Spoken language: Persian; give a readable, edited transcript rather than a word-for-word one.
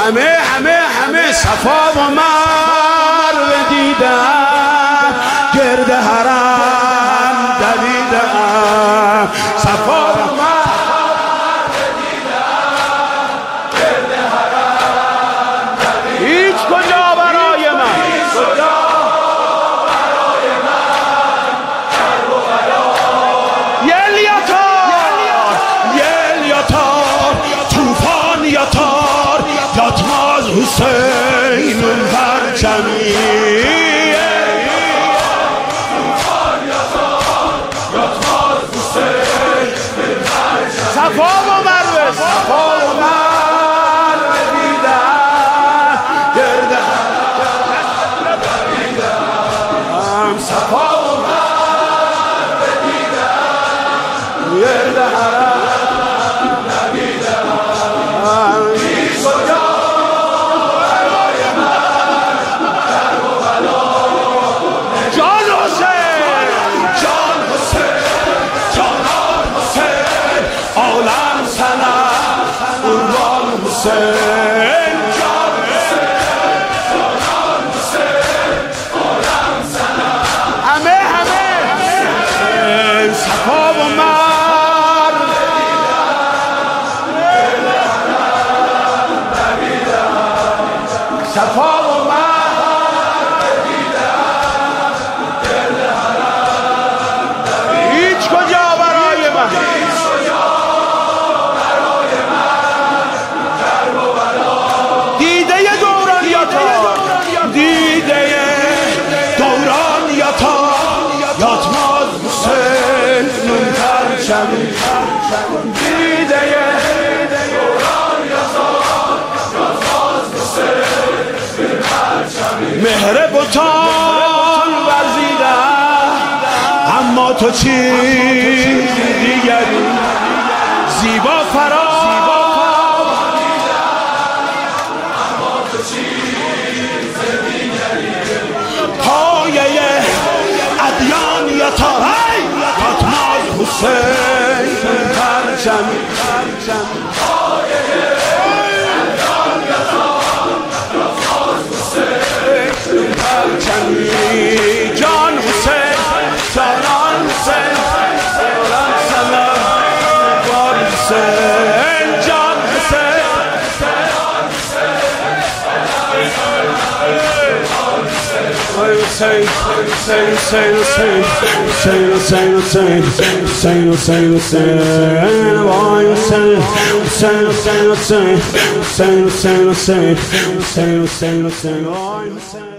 همه صفا و مروه دیدم، گرد حرم دویدم. صفا و مروه دیدم، گرد حرم دویدم. هیچ کجا برای من، هیچ کجا برای من کربلا. یل یاتار طوفان یاتار، یاتماز حسین پرچمی. صفا و مروه، صفا و مروه دیدم، گرد حرم دویدم. صفا و مروه دیدم، گرد حرم دویدم. هیچ کجا برای من کربلا. جان حسین، جان حسین، جانان حسین، عالم سلام قربان حسین. جان حسین، جانان حسین، عالم سلام. همه صفا و مروه دیدم، صفا و مروه دیدم، گرد حرم دویدم. هیچ کجا برای من، هیچ کجا برای من کربلا. دیده دوران یاتار، دیده دوران یاتار، یاتماز حسین نون پرچمی. دیده دوران یاتار، یاتماز حسین نون پرچمی. مهر بتان ورزیدم، اما تو چیز دیگری زیبا فرا. پایه ادیان یاتار، یاتماز حسین پرچمی. پایه ادیان یاتار، یاتماز حسین پرچمی. جان حسین، جانان حسین، عالم سلام قربان حسین. جان حسین، جانان حسین، Hussein, Hussein, Hussein, Hussein, Hussein, Hussein, Hussein, Hussein, Hussein, Hussein, why Hussein, Hussein, Hussein, Hussein, Hussein, Hussein, Hussein, Hussein, Hussein, Hussein, why Hussein.